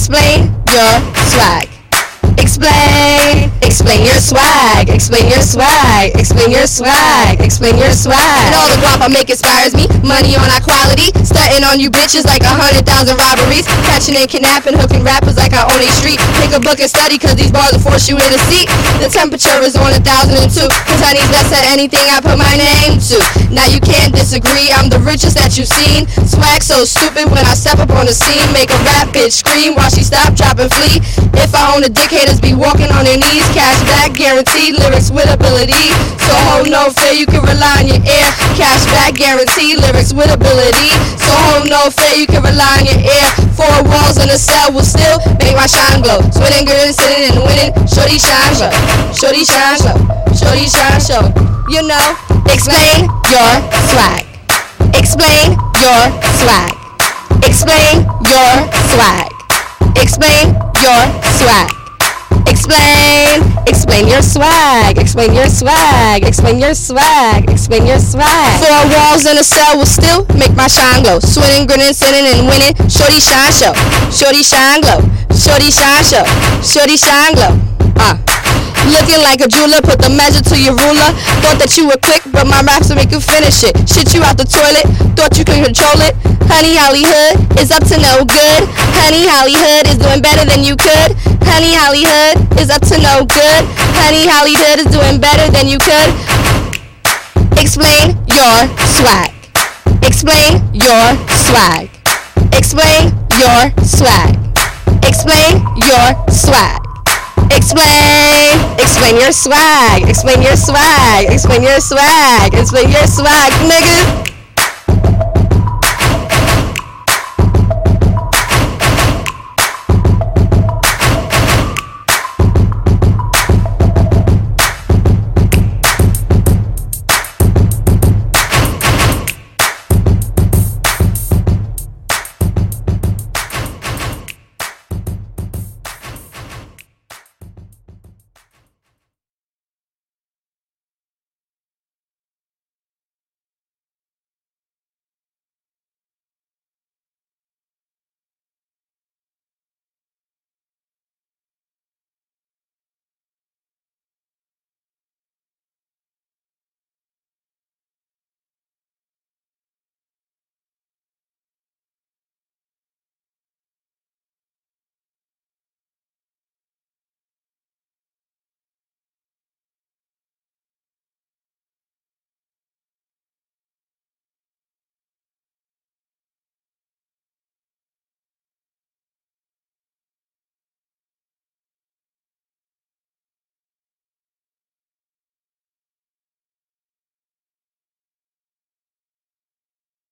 Explain your swag. Explain your swag. Explain your swag. Explain your swag. Explain your swag. And all the guap I make inspires me. Money on our quality. Stunting on you bitches like 100,000 robberies. Catching and kidnapping, hooking rappers like I own a street. Take a book and study, cause these bars will force you in a seat. The temperature is on 1,002. Cause honey's best at anything I put my name to. Now you can't disagree, I'm the richest that you've seen. Swag so stupid when I step up on the scene. Make a rap bitch scream while she stop, drop, and flee. If I own a dick, haters be walking on their knees. Cash back guaranteed, lyrics with ability. So hold no fear, you can rely on your ear. Cash back guaranteed, lyrics with ability. So hold no fear, you can rely on your ear. Four walls in a cell will still make my shine glow. Sweating, gritting, sitting and winning. Shorty shine show. Shorty shine show. Shorty shine show. You know, explain your swag. Explain your swag. Explain your swag. Explain your swag. Explain your swag. Explain your swag. Explain your swag. Explain your swag. Four walls in a cell will still make my shine glow. Sweating, grinning, sinning, and winning. Shorty shine show. Shorty shine glow. Shorty shine show. Shorty shine glow. Looking like a jeweler, put the measure to your ruler. Thought that you were quick, but my raps will make you finish it. Shit you out the toilet, thought you could control it. Honey Hollywood is up to no good. Honey Hollywood is doing better than you could. Honey Hollywood is up to no good. Honey Hollywood is doing better than you could. Explain your swag. Explain your swag. Explain your swag. Explain your swag. Explain your swag. Explain your swag. Explain your swag. Explain your swag, nigga.